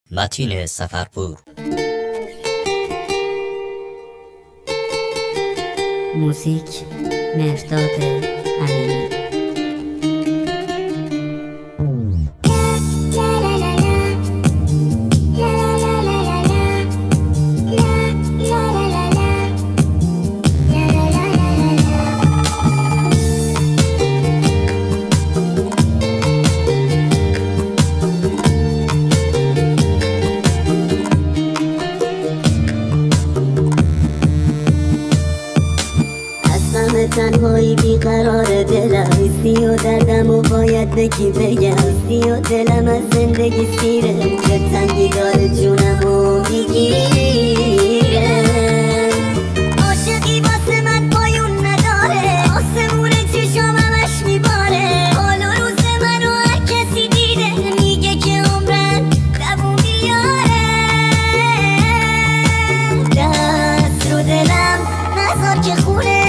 متین سفرپور. موزیک مهرداد امینی. تنهایی بیقرار دلم ایستی و دردم و باید به کی بگم ایستی و دلم از زندگی سیره که تنگی داره جونم و میگیره عاشقی واسه من پایون نداره آسمون چشام همش میباره حال و روز منو هر کسی دیده میگه که عمرن دووم بیاره دست رو دلم نذار که خونه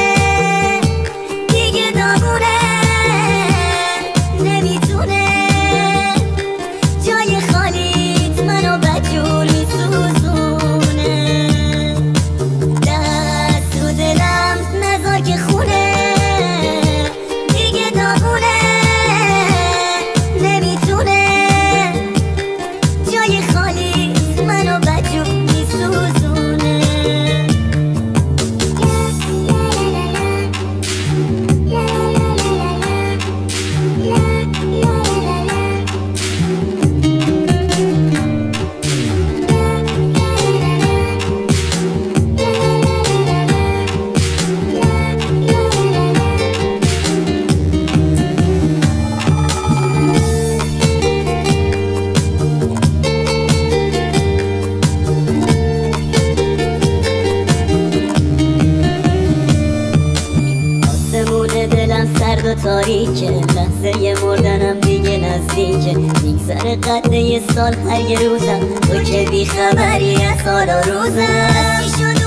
سرد و تاریکه لحظه مردنم دیگه نزدیکه میگذره قده یه سال هر یه روزم تو که بی خبری از حال و روزم